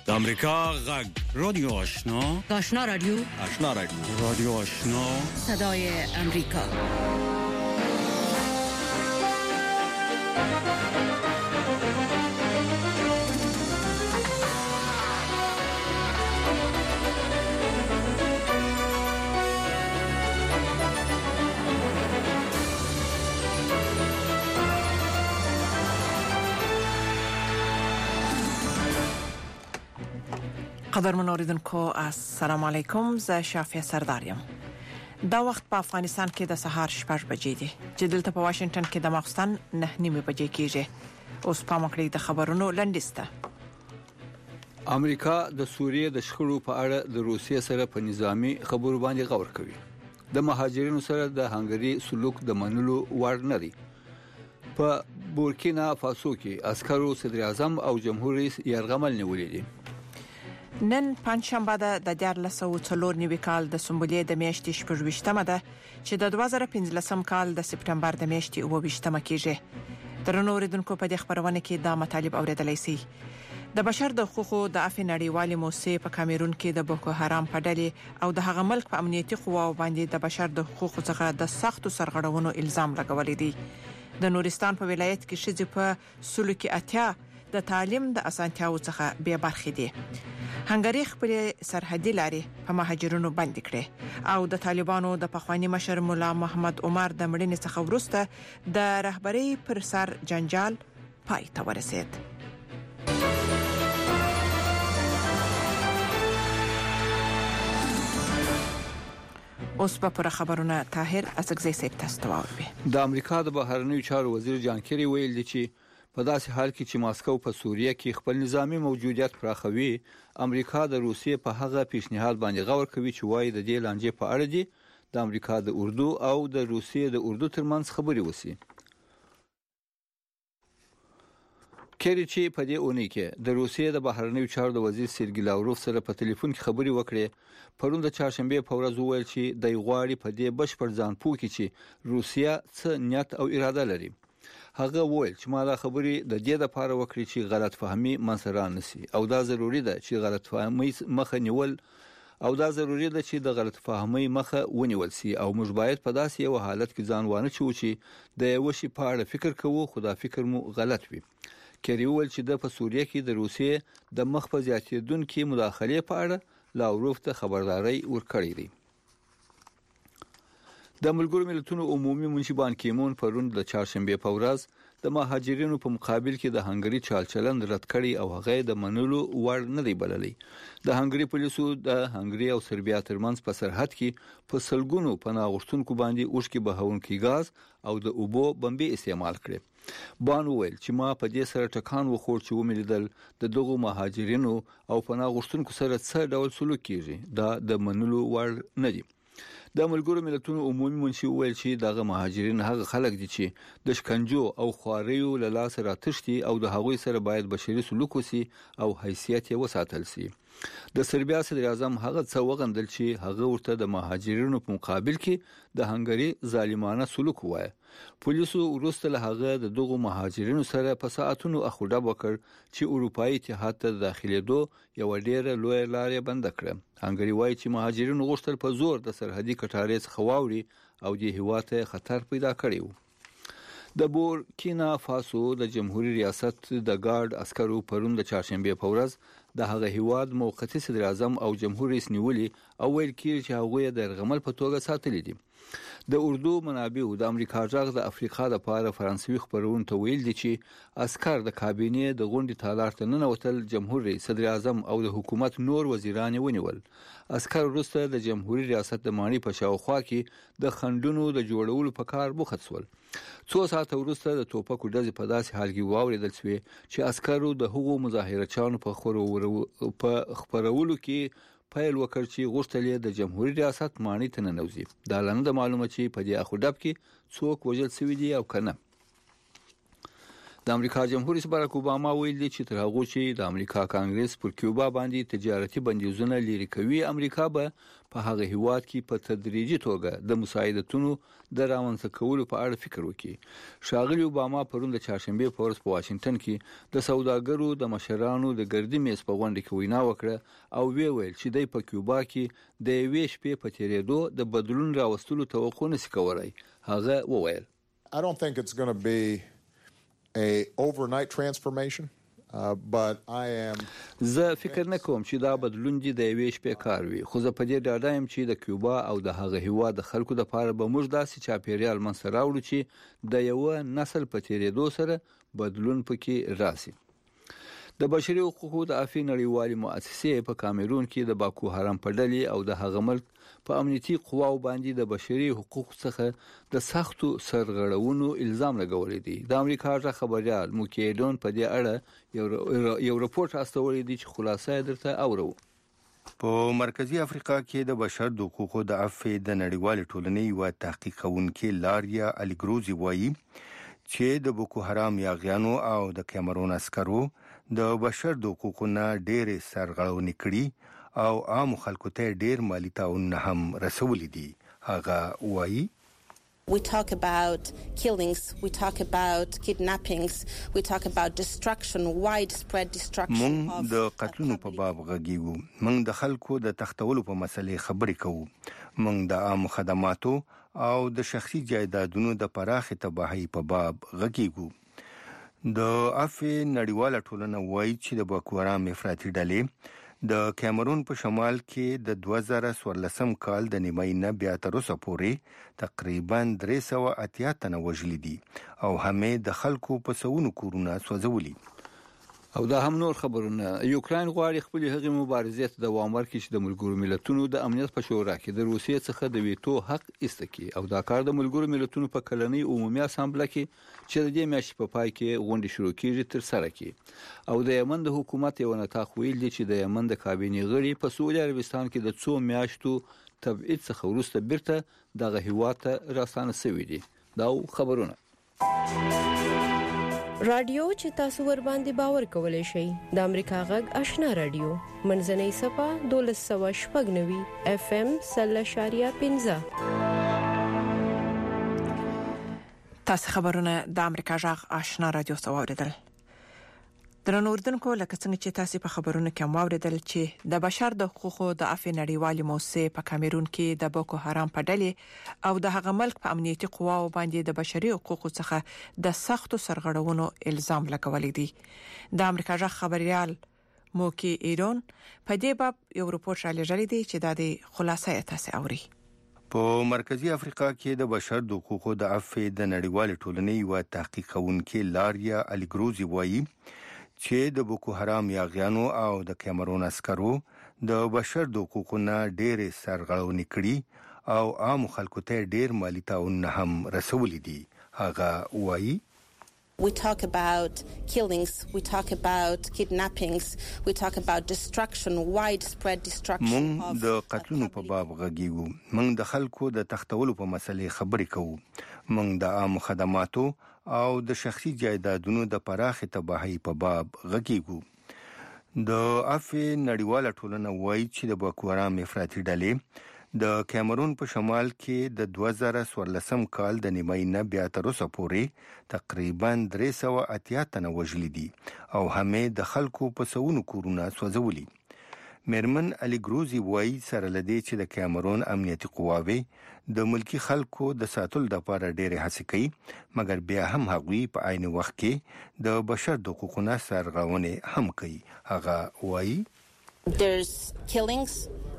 د امریکا غږ رادیو آشنا رادیو رادیو آشنا صدای امریکا. قدرمن اوریدونکو السلام علیکم، زه شافیه سردارم. دا وخت په افغانستان کې د سهار 6 بجې دي چې دلته په واشنگټن کې د ماخستن 9:30 بجې کېږي. اوس په مکړې د خبرونو لنډیسته. امریکا د سوریې د شخړو په اړه د روسیې سره په نظامی خبرو باندې غور کوي. د مهاجرینو سره د هنګری سلوک د منلو وړ نه دی. په بورکینا فاسو کې عسکرو صدر اعظم او جمهور رئیس یرغمل نیولې دي. نن پنځشنبه د 1404 کال د سنبلې د میاشتې 28مه ده چې د 2015 کال د سپټمبر د میاشتې 28مه کېږي. درنو اوریدونکو په دې خبرونه کې دا مطالب اوریدلای شي. د بشر د حقوقو د عفو نړیوالې موسسې په کامیرون کې د بوکو حرام په ډلې او د هغه ملک په امنیتي قواو باندې د بشر د حقوقو څخه د سختو سرغړونو الزام لګولې دي. د نورستان په ولایت کې شذ په سلوکي اتیا د تعلیم د اسانتیاو څخه به برخې دي. هنګری خپل سرحدي لارې په مهاجرونو بند کړې او د طالبانو د پخوانی مشر مولا محمد عمر د مړینې څخه وروسته د رهبری پر سر جنجال پای ته ورسید. اوس په خبرونه طاهر اسګزی سیب تاسو ته واوري. د امریکا د بهرنیو چارو وزیر جان کری ویل دی چې په داسې حال کې چې ماسکو په سوریه کې خپل نظامی موجودیت پراخوي، امریکا د روسیې په هغه پیشنهاد باندې غور کوي چې وایي د دې لانجې په اړه دي د امریکا د اردو او د روسیې د اردو ترمنځ خبرې وسی. کری چې په دې اونۍ کې د روسیې د بهرنیو چارو د وزیر سرګی لاوروف سره په ټلیفون کې خبرې وکړې، پرون د چهارشنبه په ورځ وویل چې د غواړي په دې بشپړ ځان پوه کړي چې روسیه څه نیت او اراده لري. هغه وویل چې ما دا خبرې د دې لپاره وکړې چې غلط فهمي منځره نشي او دا ضروری ده چې غلط فهمي مخه نیول ونیول سي او موږ باید په داسې یو حالت کې ځان وانه چو چې د یو شي په اړه فکر کوو خو دا فکر مو غلط وي. کری وویل چې د په سوریه کې د روسیې د مخ په زیاتېدونکو مداخلې په اړه لاوروف ته خبرداري ورکړې دي. د ملګرو ملتونو عمومي منشي بان کیمون پرون د چهارشنبه په ورځ د مهاجرینو په مقابل کې د هنګری چالچلن رد کړي او هغه د منلو وړ نه دی بللی. د هنګری پولیسو د هنګری او سربیا ترمنځ په سرحد کې په سلګونو پناه غوښتونکو باندې اوښکي بهونکي غاز او د اوبو بمبي استعمال کړي. بان وویل چې ما په دې سره ټکان وخور چې وملیدل د دغو مهاجرینو او پناه غوښتونکو سره څه ډول سلوک کیږي، دا د منلو وړ نه دی. د ملګرو ملتونو عمومي منشي ویل چې دغه مهاجرین هغه خلک دي چې د شکنجو او خواریو له لاس راتښتي او د هغوی سره باید بشري سلوک وسی او حیثیت یې وساتل شي. د سربیا صدر اعظم هغه څه وغندل چې هغه ورته د مهاجرینو په مقابل کې د هنګری ظالمانه سلوک وایي. پولیسو وروسته له هغه د دغو مهاجرینو سره په ساعتونو اخوډه وکړ چې اروپאי اتحاد ته داخليدو یو ډېر لوی لارې بند کړه. هنګری وایي چې مهاجرینو غوښتل په زور د سرحدي کټارې څخه واوري او د هیواته خطر پیدا کړی و. د بورکینا فاسو د جمهوریت ریاست د ګارد عسکرو پرون د چهارشنبه په ورځ د هغه هیواد موقتی صدر اعظم او جمهور رئیس نیولي او ویل کېږي چې هغه د رغمل په توګه ساتلي دي. د اردو منابع د امریکا ځغ د افریقا لپاره فرانسوي خبرونه ته ویل دي چې عسكر د کابینې د غونډې تالار ته ننوتل، جمهور رئیس صدر اعظم او د حکومت نور وزیران ونیول. عسكر وروسته د جمهوریت ریاست د مانی په شاوخوا کې د خندونو د جوړولو په کار بوخت شول. 2 ساعت وروسته د توپکو ډزې په داسې حال کې واوریدل شوې چې عسکرو د هغو مظاهرچیانو په خبرولو کې پیل وکړ چې غوښتل یې د جمهوریت ریاست مانی ته ننوځي. دا لنډه د معلومات چې په دې اخوډب کې څوک وژل شوی دی او کنه. د امریکا جمهور رئیس باراک اوباما ویلي چې تر هغه چې د امریکا کانګرس پر کیوبا باندې تجارتي بندیزونه لري کوي امریکا به په هغه هیواد کې په تدریجي توګه د مساعدتونو د رامنځته کولو په اړه فکر وکړي. ښاغلي اوباما پرون د چهارشنبه په ورځ په واشنگټن کې د سوداګرو د مشرانو د ګردي میز په غونډه کې وینا وکړه او ویل چې د په کیوبا کې د یوې شپې په تیریدو د بدلون راوستلو توقع نشي کولای. هغه وویل I don't think it's going to be a overnight transformation, but I am زه فکر نه کوم چې دا بدلون دي د یوې شپې کار وي، خو زه په دې ډاډه یم چې د کیوبا او د هغه هیواد د خلکو لپاره به موږ داسې چاپیریال منځته راوړو چې د یو نسل په تیریدو سره بدلون پکې راسي. د بشري حقوقو د عفوي نړیوالې مؤسسې په کامرون کې د باکو حرام په ډلې او د هغه ملک په امنیتي قواو باندې د بشري حقوقو څخه د سختو سرغړونو الزام لګولې دي. د امریکا ځخه خبريال موکیدون په دې اړه یو راپورټ استولې دي چې خلاصه درته اورو. په مرکزی افریقا کې د بشر د حقوقو د عفو د نړیوال ټولنې یو تحقیق کوونکي لاریا الیګروزي وایي چې د بوکو حرام یاغیانو او د کیمرون عسکرو د بشر د حقوقو نه ډېر سرغړونې کړي او عام خلکو ته ډېر مالی تاوان هم رسولي دي. هغه وایي We talk about killings, we talk about kidnappings, we talk about destruction, widespread destruction مونږ د قتلونو په باب غږیږو، مونږ د خلکو د تختولو په مسلې خبرې کوو، مونږ د عام خدماتو او د شخصي جایدادونو د پراخې تباہي په باب غږیږو. د عفو نړیواله ټولنه وایي چې د باکو حرام افراطي ډلې د کیمرون په شمال کې د 2014 کال د نیمای نه بیا تر اوسه پورې تقریبا 380 تنه وژلي دي او همې د خلکو په سونو کورونه سوځولي. او دا هم نور خبرونه. یوکرين غواړي خپل هغه مبارزې ته دوام ورکړي چې د ملګرو ملتونو د امنیت په شورا کې د روسیې څخه د ویټو حق ایستکي او دا کار د ملګرو ملتونو په کلنۍ عمومي اسامبله کې چې د دې میاشتې په پای کې غونډه شروع کیږي تر سره کی. او د یمن د حکومت یو نتاخ ویل دي چې د یمن د کابینې غړي په سعودي عربستان کې د 2 میاشتو تبعید څخه وروسته بیرته دغه هیواد ته راستانه شوی دي. دا خبرونه رادیو چې تاسو ور باندې باور کولای شئ د امریکا غږ آشنا رادیو منځنۍ صفه 1290 اف ام 0.15 تاسو خبرونه د امریکا غږ آشنا رادیو څوریدل. درنو اردوونکو لکه څنګه چې تاسو په خبرونو کې موریدل چې د بشر د حقوقو د عفو نړیوالې موسسې په کامرون کې د بوکو حرام په ډلې او د هغه ملک په امنیتي قواو باندې د بشري حقوقو څخه د سختو سرغړونو الزام لګولې دي. د امریکا ځخ خبريال موکی ایرون په دې باب یو راپورټ را لېږلی دی چې د دې خلاصه تاسو اوري. په مرکزی افریقا کې د بشر د حقوقو د عفو د نړیوال ټولنې یو تحقیق کوونکي لاریا الیګروزي وایي چې د بوکو حرام یاغیانو او د کیمرون عسکرو د بشر د حقوقو نه ډېر سرغړونې کړي او عام خلکو ته ډېر مالی تاوان هم رسولي دي. هغه وایي We talk about killings, we talk about kidnappings, we talk about destruction, widespread destruction مونږ د قتلونو په باب غږیږو، مونږ د خلکو د تختولو په مسلې خبرې کوو، مونږ د عام خدماتو او د شخصي جایدادونو د پراخې تباہي په باب غږیږو. د عفو نړیواله ټولنه وایي چې د باکو حرام افراطي ډلې د کیمرون په شمال کې د 2014 کال د نیمای نه بیا تر اوسه پورې تقریبا 380 تنه وژلي دي او همې د خلکو په سونو کورونه سوځولي. میرمن الیګروزي وایي سره لدی چې د کیمرون امنیتي قواوې د ملکی خلکو د ساتلو لپاره ډېر هڅې کوي مګر بیا هم هغوی په عین وخت کې د بشر د حقوقو سرغړونې هم کوي. هغه وایي There's killings,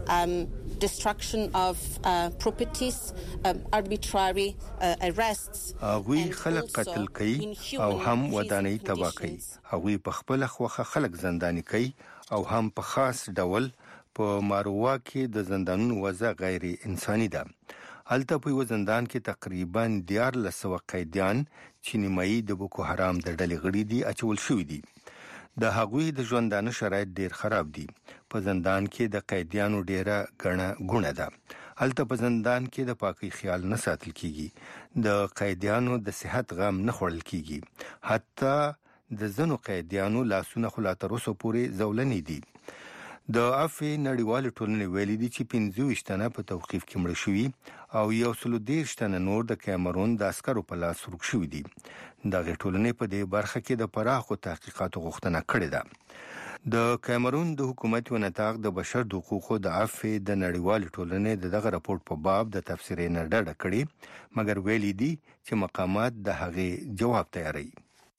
destruction of properties, arbitrary arrests. هغوی خلک قتل کوي او هم ودانۍ تباه کوي. هغوی په خپل خوخه خلک زنداني کوي او هم په خاص ډول په ماروا کې د زندانونو وضع غیر انساني ده. هلته په یو زندان کې تقریبا 1400 قیدیان چې نیمایي د بوکو حرام د ډلې غړي دي اچول شوي دي. د هغوی د ژوندانه شرایط ډیر خراب دي. په زندان کې د قیدیانو ډیره ګڼه ده. هلته په زندان کې د پاکۍ خیال نه ساتل کیږي. د قیدیانو د صحت غم نه خوړل کیږي. حتی د زنو قیدیانو لاسونه خلا تر اوسه پورې ځولنې دي. د افې نړیوال ټولنې ویلي دي چې 25 تنه په توقیف کې مړ شوي او 130 تنه نور د کیمرون د عسکرو په لاس ورک شوي دي. دغه ټولنې په دې برخه کې د پراخو تحقیقاتو غوښتنه کړې ده. د کیمرون د حکومت و نطاق د بشر د حقوقو د افې د نړیوال ټولنې دغه راپورټ په باب د تفسیر نه ډډه کړې، مګر ویلي دي چې مقامات د هغې جواب تیاروي.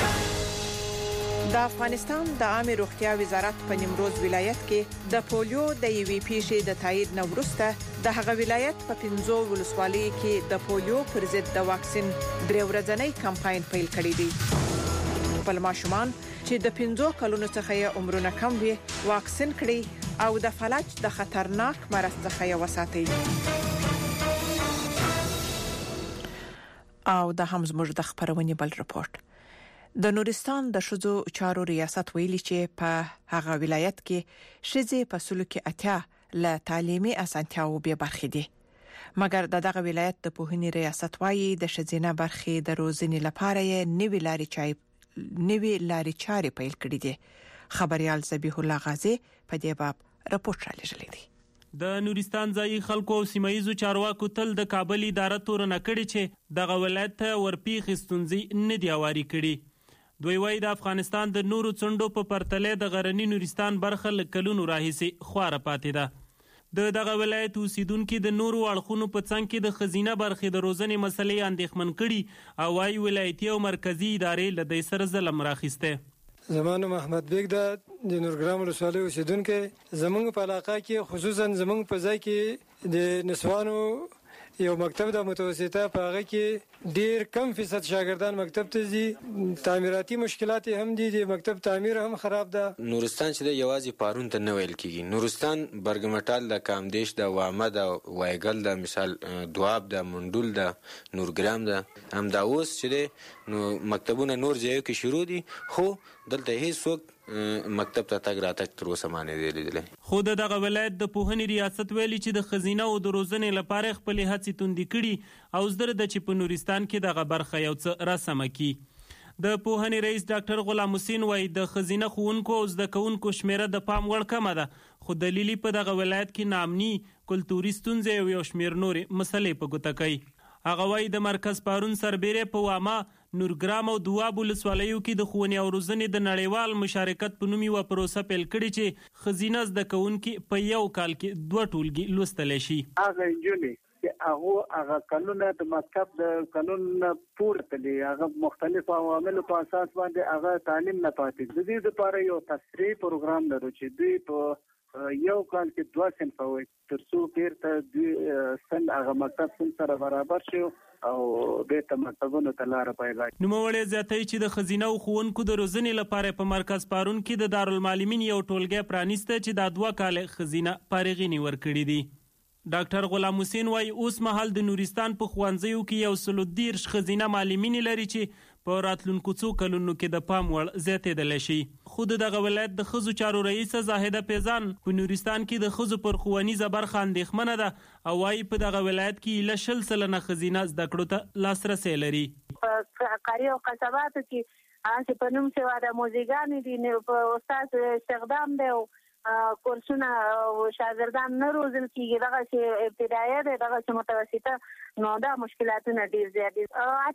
د افغانستان د عامه روغتیا وزارت په نیمروز ولایت کې د پولیو د یوې پیښې د تایید نه وروسته د هغه ولایت په 15 ولسوالیو کې د پولیو پر ضد د واکسین درې ورځنی کمپاین پیل کړی دی. خپل ماشومان چې د 15 کلونو څخه یې عمرونه کم وي واکسین کړي او د فلج د خطرناک مرض څخه یې وساتي. او د هم زموږ د خبرونې بل رپورت. د نورستان د شذو چارو ریاست ویلي چې په هغه ولایت کې شذې په سلو کې اتیا له تعلیمي اسانتیاو به برخې دي، مګر دغه ولایت د پوهنې ریاست وايي د شذینه برخې د روزنې لپاره یې نوې لارې چارې پیل کړې دي. خبريال ذبیح الله غازی په دې باب راپورټ را لېږلی دی. د نورستان ځای خلکو او سیمایزو چارواکو تل د کابل اداره تورنه کړي چې دغه ولایت ورپیخ ستونزې نه دی واري کړي. دوی وايي د افغانستان د نورو څنډو په پرتله د غرنی نورستان برخه لکلونو راهیسي خواره پاتې ده. دغه ولایت اوسیدونکو د نورو اړخونو په څنګ کې د خزینه برخې د روزنې مسلې اندېښمن کړي او وايي ولایتي او مرکزی ادارې له دې سره ظلم راخیسته. زمانو محمد بیگ د نورګرام ولسوالۍ اوسیدونکو زمونږ په علاقه کې خصوصا زمونږ په ځای کې د نسوانو یو مکتب د متوسطه په هغه کې ډیر کم فیصد شاګردان مکتب ته ځي. تعمیراتي مشکلات هم دي، د مکتب تعمیر هم خراب ده. نورستان چې د یوازې پارون ته نه ویل کیږي، نورستان برګمټال د کامدیش د وامه د وایګل د مثال دواب د منډول د نورګرام د هم دا اوس چې نو مکتبونه نور ځایو کې شروع دي، خو دلته هیڅ مکتب ته تګ راتګ تر اوسه معنی دی لیدلی. خو دغه ولایت د پوهنې ریاست ویلي چې د خزینه او د روزنې لپاره خپل هڅې توندې کړي او زده د چې په نورستان کې دغه برخه یو څه رسمه کی. د پوهنې رئیس ډاکټر غلام حسین وایي د خزینه ښوونکو او زده کوونکو شمیره د پام وړ کمه ده، خو دلیلی په دغه ولایت کې نامني کلتوري ستونزې او یو شمیر نورې مسلې په ګوته کوي. هغه وایي د مرکز پارون سربېره په وامه، نورګرام او دواب ولسوالیو کې د ښوونې او روزنې د نړیوال مشارکت په نوم یوه پروسه پیل کړې چې ښځینه زده کوونکي په یو کال کې 2 ټولګي لوستلی شي. هغه نجونې چې هغه کلونه د مکتب د قانون پورته دي، هغه مختلف عواملو په اساس باندې هغه تعلیم نه پاتې. د دې لپاره یو تفریحي پروګرام لرو چې دوی په یو کال کې 2 صنف وي تر څو بیرته دوی هغه مکتب سره برابر شي او بیرته مکتبونو ته لاره پیدا کړي. نوموړی زیاتوي چې د ښځینه او ښوونکو د روزنې لپاره په مرکز پارون کې د دارالمعلمین یو ټولګی پرانیسته چې دا 2 کاله ښځینه فارغینې ورکړي دي. ډاکټر غلام حسین وايي اوس مهال د نورستان په ښوونځیو کې 130 ښځینه معلمین لري چې په راتلونکو څو کلونو کې د پام وړ زیاتېدلی شي. خو دغه ولایت د ښځو چارو رئیسه زاهده پیزان په نورستان کې د ښځو پر ښوونیزه برخه اندېښمنه ده او وايي په دغه ولایت کې 100 سلنه ښځینه زده کړو ته لاسرسی لري. په قريه او قصباتو کې چې په نوم سوا د موزیګانې دي، په استاد استخدام دی او کورسونه شاګردان نه روزل کیږي. دغه چې ابتدایي ده، دغه چې متوسطه، نو دا مشکلاتونه ډیر زیات دي.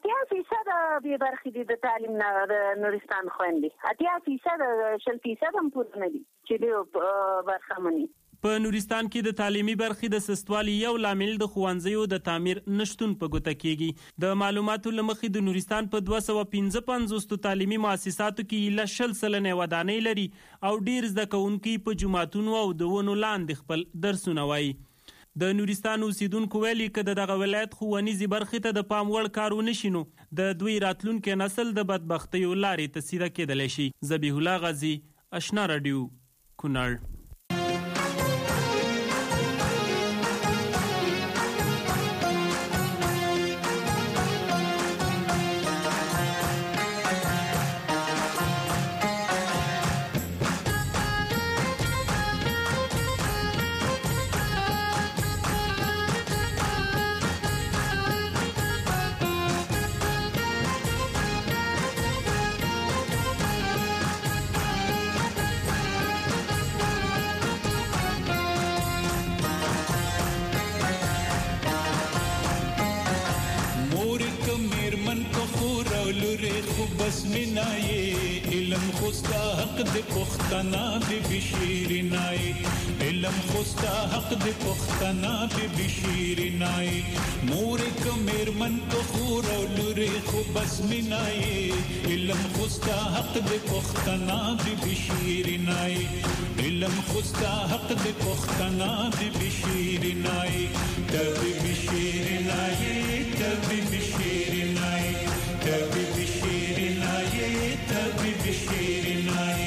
80% به برخې دي د تعلیم نه د نورستان خويندې، 80% 100% هم پوره نه دي چې د برخه مني. په نورستان کې د تعلیمي برخې د سستوالي یو لامل د ښوونځیو د تعمیر نشتون په ګوته کېږي. د معلوماتو له مخې د نورستان په 255 تعلیمي مؤسساتو کې 100 سلنه ودانۍ لري او ډیر زده کوونکي په جوماتونو او د ونو لاندې خپل درسونه وایي. د نورستان اوسیدونکو ویلي که دغه ولایت ښوونیزې برخې ته د پام وړ کار ونه شي نو د دوی راتلونکي نسل د بدبختیو لارې ته سیده کېدلی شي. ذبیح الله غازی، آشنا رادیو، کونړ. بسمنای علم خوستا حق د پختنا به بشیرنای علم خوستا حق د پختنا به بشیرنای مور کمر من کو خور لوري خو بسمنای علم خوستا حق د پختنا به بشیرنای علم خوستا حق د پختنا به بشیرنای تبي بشیرنای تبي بشیرنای تبي بشیرنای تبي بشیرنای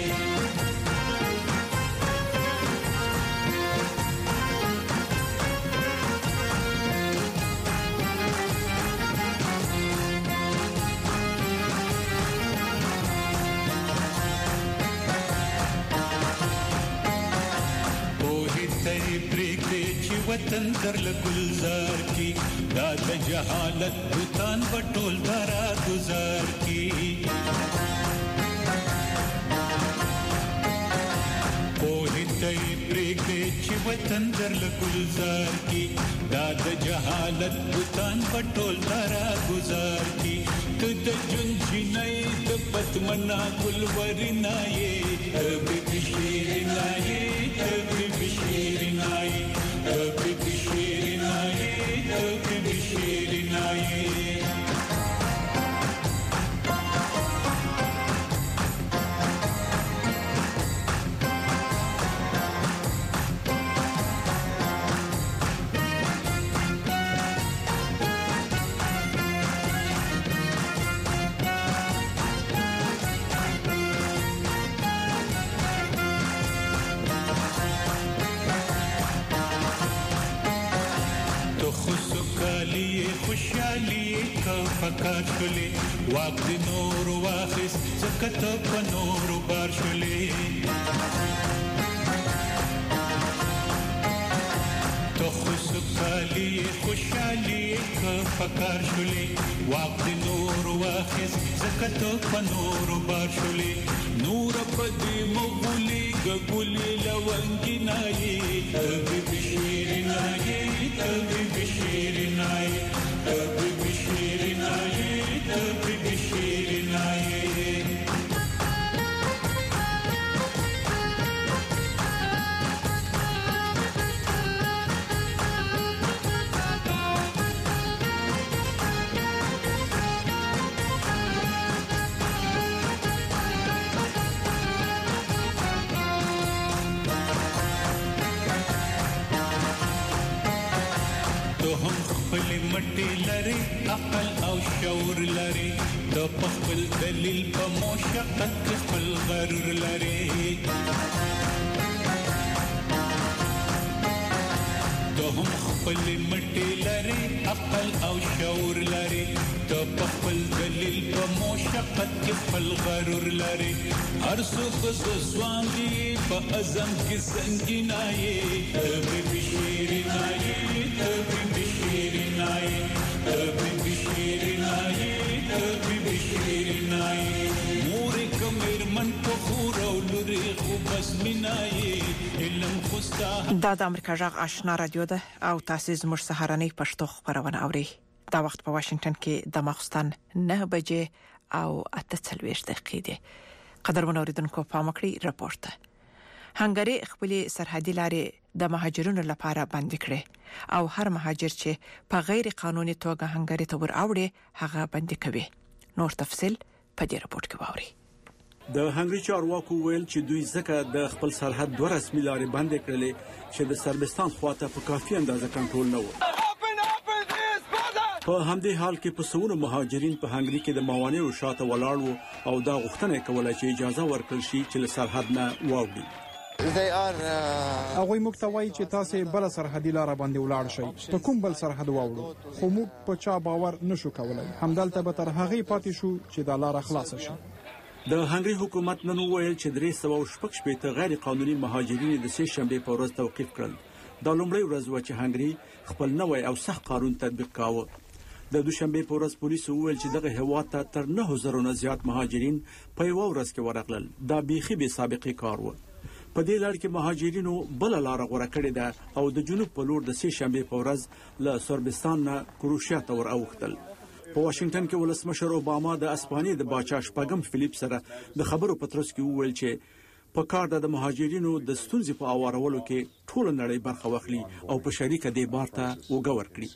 وطن در لگلزار کی داد جہالت بوتان بٹول دارا گزار کی پوہتائی پریگے چی وطن در لگلزار کی داد جہالت بوتان بٹول دارا گزار کی تد جن جنائی دبت منا گلوری نائے تبی بشیر نائے تبی بشیر نائے تبی بشیر نائے تبی بشیر نائے خوشحالی کا فکر شلے واق دی نور واخس زکت پا نور بار شلے تو خوشحالی کا فکر شلے واق دی نور واخس زکت پا نور بار شلے نور پا دی مغولی گگولی لونگی نائی تبی بشیر نائی تبی بشیر نائی تبی بشیر نائی تبی بشیر نائی مټي لري عقل او شعور لري د خپل دلیل په مشقت خپل غرور لري دوهم خپل مټي لري عقل او شعور لري د خپل دلیل په مشقت خپل غرور لري هر څوک سوانګي په اعظم کې سنگینای تبي بشیر نای تبي بشیر نای تبي بشیر نای تبي بشیر نای مور کمر من په خور او لوري خو بس مینای علم خوستا دا د امریکا جغ آشنا رادیو ده او تاسو زموږ سهارنۍ پښتو خبرونه اوري دا وخت په واشنگټن کې د ماخستان 9 بجې او 48 دقیقې دي قدرمن اوریدونکو پام کړئ راپورټ هنګری خپل سرحدي لارې د مهاجرونو لپاره بند کړي او هر مهاجر چې په غیر قانوني توګه هنګری ته ور اوړي هغه بند کوي نور تفصيل په دې راپورټ کې ووري د هنګری چارواکو ویل چې دوی ځکه د خپل سرحد دوه رسمي لارې بند کړلې چې د سربستان خواته په کافي اندازه کنټرول نه و په همدې حال کې په سونو مهاجرین په هنګری کې د موانعو شاته ولاړ وو او دا غوښتنه کوله چې اجازه ورکړل شي چې له سرحد نه واوړي هغه مکتوي چې تاسو بل سرحدي لار باندې ولاړ شئ ته کوم بل سرحد واوړو خو موږ په چا باور نشو کولای همدلته به تر هغه پاتې شو چې د لار خلاص شي د هنګری حکومت نن وویل چې 316 غیر قانوني مهاجرین د سه شنبه په ورځ توقيف کړل دا لومړی ورځ و چې هنګری خپل نوې او سخت قانون تطبیق کاوه د دوشنبه په ورځ پولیسو وویل چې دغه هواد ته تر 9000 نه زیات مهاجرین په یو ورځ کې ورغلل دا بيخي به سابقه کار و په دې لړ کې مهاجرینو بل لار غوړه کړې ده او د جنوب په لور د سه شنبه په ورځ له سربستان نه کروشیا ته ور اوختل په واشنگټن کې ولسمشر اوباما د اسپانیې د باچا شپږم فلیپ سره د خبرو په ترڅ کې وویل چې په کار د مهاجرینو د ستونزې په اوارولو کې ټول نړۍ برخه واخلي او په شریکه دې بار ته وګور کړي.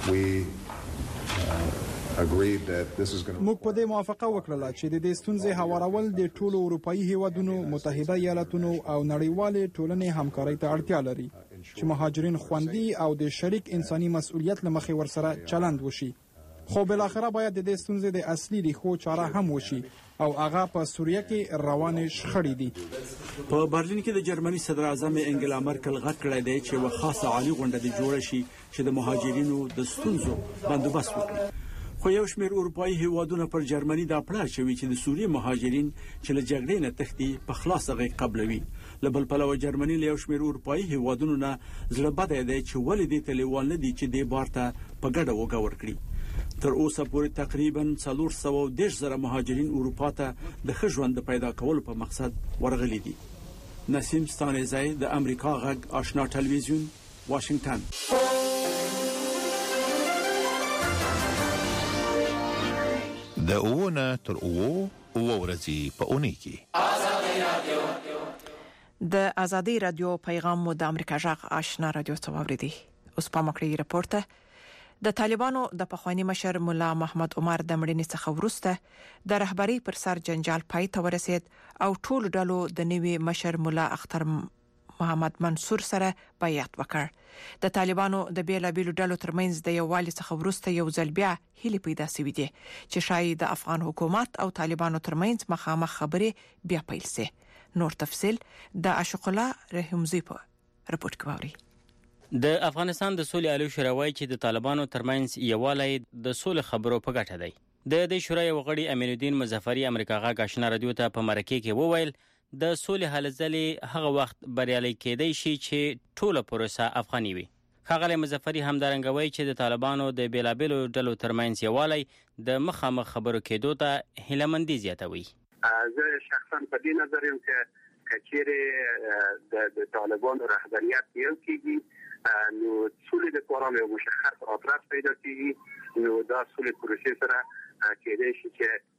موږ په دې موافقه وکړه چې د دې ستونزې هوارول د ټولو اروپאי هیوادونو، متحده ایالاتونو او نړیوالې ټولنې همکارۍ ته اړتیا لري چې مهاجرین خوندي او د شریک انساني مسؤلیت لمخې ورسره چلند وشي. خو بل اخره باید د دې ستونزې د اصلي ریښو چاره هم وشي او هغه په سوریه کې روانې شخړې دي. په برلین کې د جرمني صدر اعظم انګلا مرکل غږ کړی دی چې یوه خاصه عالي غونډه دې جوړه شي چې د مهاجرینو د ستونزو بندوبست وکړي. خو یو شمېر اروپایي هیوادونه پر جرمني دا پړه اچوي چې د سوریې مهاجرین چې له جګړې نه تښتي په خلاصه غېږ قبلوي. له بل پلوه جرمني له یو شمېر اروپایي هیوادونو نه زړه بدی دی چې ولې دې ته لیوال نه دي چې دې بار ته په ګډه وګور کړي. تر اوسه پورې تقریبا 410,000 مهاجرین اروپا ته د ښه ژوند پیدا کولو په مقصد ورغلي دي. نسیم ستانیزی د امریکا غږ آشنا ټلویزیون، واشنگټن. د اوونه تر اوو ورځې په اونۍ کې د ازادي رادیو پیغام مو د امریکا غږ آشنا رادیو څوبريدي. اوس په مکړی راپورته د طالبانو د پخوانی مشر مولا محمد عمر د مړینې څخه وروسته د رهبری پر سر جنجال پای ته ورسید او ټول ډلو د نوي مشر مولا اختر محمد منصور سره بیعت وکړ. د طالبانو د بیلابیلو ډلو ترمنځ د یووالي څخه وروسته یو ځل بیا هیله پیدا شوې دي چې شاید د افغان حکومت او طالبانو ترمنځ مخامخ خبرې بیا پیل شي. نور تفصيل د اشق الله رحمزی په رپورت کې ووري. د افغانستان د سولې عالی شورا وایي چې د طالبانو ترمنځ یووالی د سولې خبرو په ګټه دی. د دې شورا یو غړي امین الدین مظفری امریکا غږ آشنا رادیو ته په مرکه کې وویل د سولې حل ځلې هغه وخت بریالي کېدای شي چې ټوله پروسه افغاني وي. ښاغلی مظفری همدارنګه وایي چې د طالبانو د بیلابیلو ډلو ترمنځ یووالی د مخامخ خبرو کېدو ته هیلهمندي زیاتوي. زه شخصا په دې نظر یم چې کچېرې د طالبانو رهبریت یو کېږي نو سولې د پاره یو مشخص آدرس پیدا کیږي نو دا سولې پروسې سره کېدای شي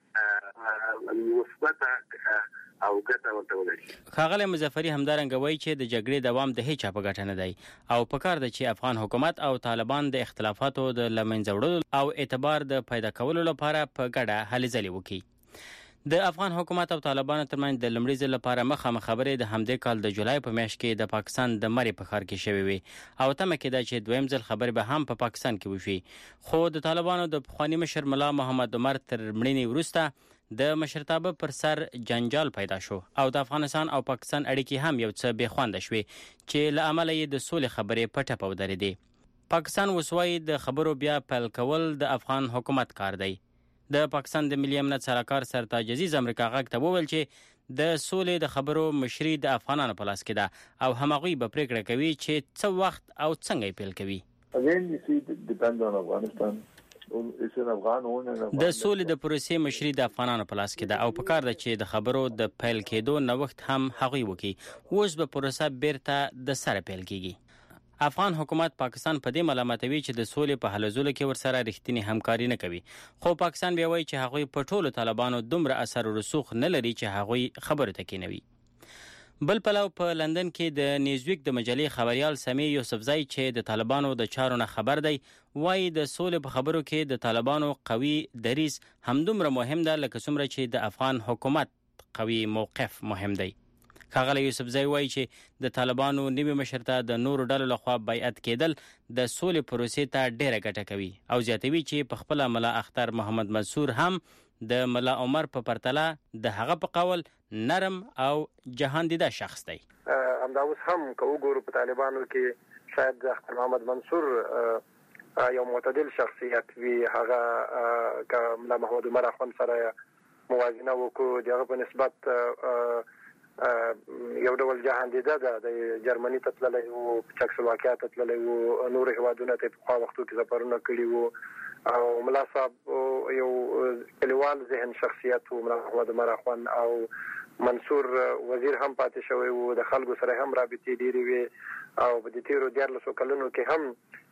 چې مثبت او ګټه ورته ولري. ښاغلی مظفری همدارنګه وایي چې د جګړې دوام د هیڅ په ګټه نه دی او پکار ده چې افغان حکومت او طالبان د اختلافاتو د لمنځه وړلو او اعتبار د پیدا کولو لپاره په ګډه هلې ځلې وکړي. د افغان حکومت او طالبانو ترمنځ د لومړي ځل لپاره مخامخ خبرې د همدې کال د جولای په میاشت کې د پاکستان د مری په ښار کې شوې وي او تمه کېده چې دویم ځل خبرې به هم په پاکستان کې وشي. خو د طالبانو د پخوانی مشر مولا محمد عمر تر مړینې وروسته د مشرتابه پر سر جنجال پیدا شو او د افغانستان او پاکستان اړیکې هم یو څه بې خوانده شوې چې له امله یې د سولې خبرې په ټپه ودرېدې. پاکستان وسوای د خبرو بیا پیل کول د افغان حکومت کار دی. د پاکستان د ملي امنیت سلاکار سرتاج عزیز امریکا غږ ته وویل چې د سولې د خبرو مشري د افغانانو په لاس کې ده او همغوی به پریکړه کوي چې څه وخت او څنګه یې پیل کوي. د سولې د پروسې مشري د افغانانو په لاس کې ده او پکار ده چې د خبرو د پیل کېدو نوښت هم هغوی وکړي. اوس به پروسه بیرته د سره پیل کیږي. افغان حکومت پاکستان په دې ملامتوي چې د سولې په هلو ځلو کې ورسره رښتینی همکاري نه کوي. خو پاکستان بیا وایي چې هغوی په ټولو طالبانو دومره اثر او رسوخ نه لري چې هغوی خبرو ته کېنوي. بل پلو په لندن کې د نیوزویک د مجلې خبريال سمی یوسفزای چې د طالبانو د چارو نه خبر دی وایي د سولې په خبرو کې د طالبانو قوي دریځ همدومره مهم ده لکه څومره چې د افغان حکومت قوي موقف مهم دی. ښاغلی یوسفزای وایي چې د طالبانو نوي مشر ته د نورو ډلو لخوا بیعت کېدل د سولې پروسې ته ډیره ګټه کوي او زیاتوي چې په خپله ملا اختر محمد منصور هم د ملا عمر په پرتله د هغه په قول نرم او جهان دیده شخص دی. همدا اوس هم که وګورو په طالبانو کې شاید د اختر محمد منصور یو معتدل شخصیت وي، هغه که ملا محمد عمر اخوند سره موازنه وکړو د هغه په نسبت یو ډول جهان دیده ده. د جرمني ته تللی وو، چکسلواکیا ته تللی وو، نورو هیوادونو ته په خوا وختو کې سفرونه کړي وو او ملا صاحب یو کلیوال ذهن شخصیت وو. ملا محمد عمر اخوند او منصور وزیر هم پاتې شوی وو، د خلکو سره هم رابطې ډېرې وې او په دې تېرو 14 کلونو کې هم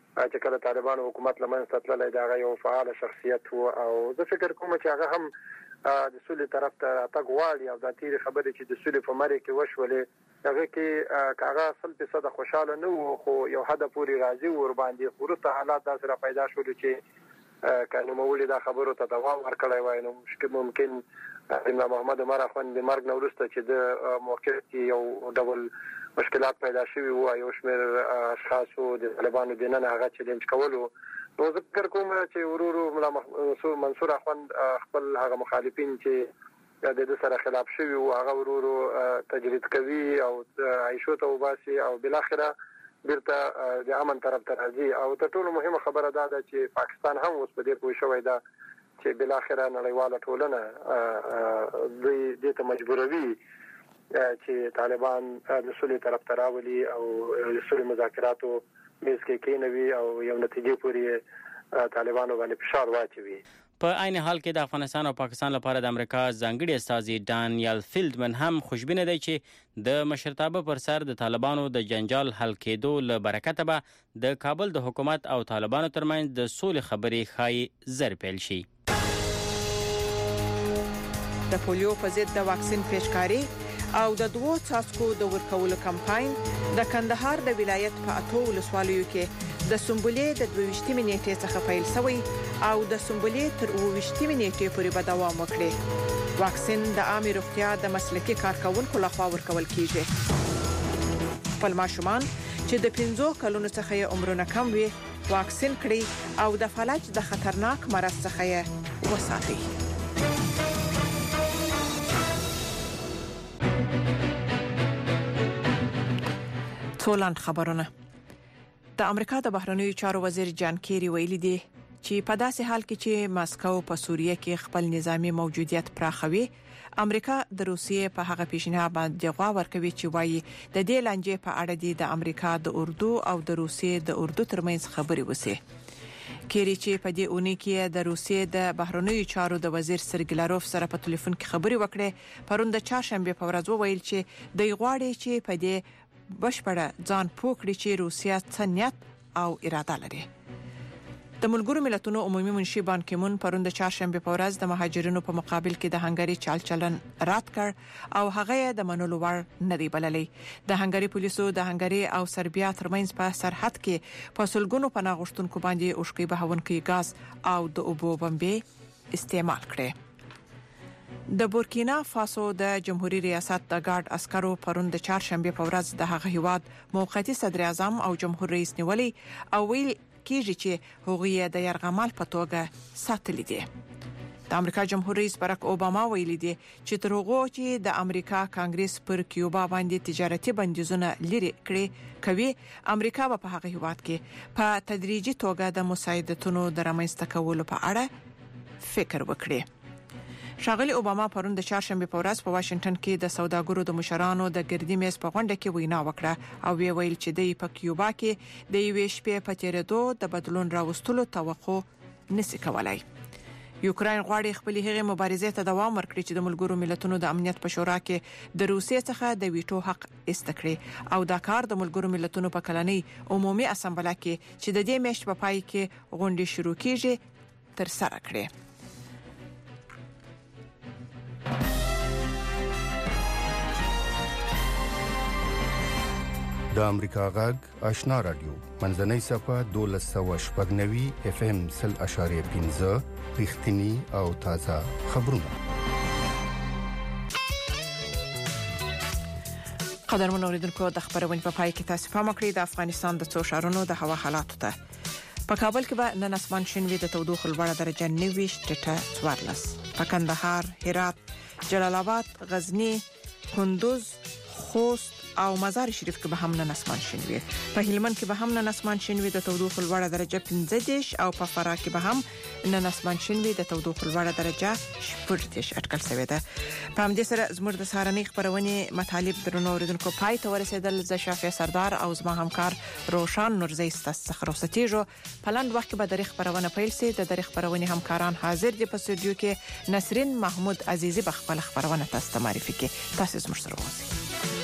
چې کله طالبان حکومت لمن ستللای دا یو فعال شخصیت وو او زه فکر کوم چې هغه هم د سولې طرف ته تګ غواړي او د تیر خبرې چې د سولې په مری کې وشولې هغه کې کاغه 100% خوشاله نه وو خو یو حد پوري راضي ور باندې ورته حالات داسره پیدا شول چې کله مولي دا خبرو ته دوام ورکړای وای نو ممکن امام محمد عمر اخوان د مرګ نورسته چې د موقع کې یو ډول مشکلات پیدا شوي وو یو شمېر اشخاصو د طالبانو د نن هغه چیلنج کولو نو زه فکر کوم چې ورورو مولا منصور اخوان خپل هغه مخالفین چې د سره خلاف شوي او هغه ورورو تجرید کوي او عيشو ته وباسي او بل اخره بیرته د امن طرف ته راځي او ته ټول مهمه خبره ده چې پاکستان هم اوس په دې پوه شوی ده چې بل اخره نړیواله ټولنه دوی ته مجبوروي چې طالبان د سولې طرف ته راولي او د سولې مذاکراتو میز کې کېنوي او یو نتیجې پورې طالبانو باندې فشار واچوي. په عین حال کې د افغانستان او پاکستان لپاره د امریکا ځانګړي استازي ډانیل فیلډمن هم خوشبینه دی چې د مشرتابه پر سر د طالبانو د جنجال حل کېدو له برکته به د کابل د حکومت او طالبانو ترمنځ د سولې خبرې ښایي زر پیل شي. د پولیو په ضد د واکسین پیشکاری او د 2 څاڅکو د ورکولو کمپاین د کندهار د ولایت په 8 ولسوالیو کې د سنبلې د 22 نیټې څخه پیل شوی او د سنبلې تر 22 نیټې پورې به دوام وکړي. واکسین د عامه روغتیا د مسلکي کارکونکو لخوا ورکول کیږي. خپل ماشومان چې د 15 کلونو څخه عمرونه کم وي واکسین کړي او د فلج د خطرناک مرض څخه وساتي. ټولند خبرونه. د امریکا د بهرنیو چارو وزیر جان کیری ویلي دی چې په داسې حال کې چې ماسکو په سوریه کې خپل نظامی موجودیت پراخوي امریکا د روسیې په هغه پیشنهاد باندې غوا ورکوي چې وایي د دې لانجې په اړه د امریکا د اردو او د روسیې د اردو ترمنځ خبري وسی. کیری چې په دې اونۍ کې د روسیې د بهرنیو چارو د وزیر سرګلاروف سره په ټلیفون کې خبري وکړه پرون د چهارشنبه په ورځ وویل چې د غواړي چې په دې بشپړه ځان پوکړي چې روسیا څه نیت او اراده لري. د ملګرو ملتونو عمومي منشي بان کی مون پرون د چهارشنبه په ورځ د مهاجرینو په مقابل کې د هنګری چلچلن رد کړ او هغه د منلو وړ نه دی بللې. د هنګری پولیسو د هنګری او سربیا ترمنځ په سرحد کې په سلګونو پناه غوښتونکو باندې اوشکي بهونکي غاز او د اوبو بمبې استعمال کړي. د بورکینا فاسو د جمهوریت ریاست د ګارد عسکرو پرون د چهارشنبه په ورځ د هغه هیواد موقتی صدر اعظم او جمهور رئیس نیولي او ویل کیږي چې هغوی د يرغمل په توګه ساتل دي. د امریکا جمهور رئیس باراک اوباما ویلي دي چې تر هغه چې د امریکا کانګرس پر کیوبا باندې تجارتي بندیزونه لري کړی کوي امریکا په هغه هیواد کې په تدریجي توګه د مساعدتونو د رامنځته کولو په اړه فکر وکړي. ښاغلي اوباما پرون د چهارشنبه په ورځ په واشنگټن کې د سوداګرو د مشرانو د ګردی میز په غونډه کې وینا وکړه او ویل چې د په کیوبا کې د یوې شپې په تیریدو د بدلون راوستلو توقع نشي کولای. یوکرين غواړي خپل هغه مبارزې ته دوام ورکړي چې د ملګرو ملتونو د امنیت په شورا کې د روسیې څخه د ویټو حق استکړي او دا کار د ملګرو ملتونو په کلنۍ عمومي اسامبله کې چې د دې میاشتې په پای کې غونډه شروع کیږي تر سره کړي. د امریکا غږ آشنا رادیو منځنۍ صفه 1290 اف ام 0.15 رښتینی او تازه خبرونه. قدرمن اوریدونکو د خبرونې په پای کې تاسو پام کړئ د افغانستان د څو ښارونو د هوا حالاتو ته. په کابل کې به نن اسمان شین وي د تودوخه لوړه درجه 29 ټټه 14. په کندهار، هرات، جلال آباد، غزنی، کندوز، خوست او مزار شریف کې به هم نن اسمان شین وي. په هلمند کې به هم نن اسمان شین وي د تودوخه لوړه درجه 15 او په فراه کې به هم نن اسمان شین وي د تودوخه لوړه درجه 14 اټکل شوی ده. په همدې سره زموږ د سهارنۍ خبرونه مطالب درنو اوریدونکو پای ته ورسېدل. ز شافع سردار او زما همکار روشان نورزی ستاسو رخصتیږو. په لاند وخت کې به د خبرونه پیل سي. د خبرونه همکاران حاضر دي په استودیو کې. نسرین محمود عزیزی به خپل خبرونه تاسو ته معرفي کوي. تاسو زموږ سره اوسئ.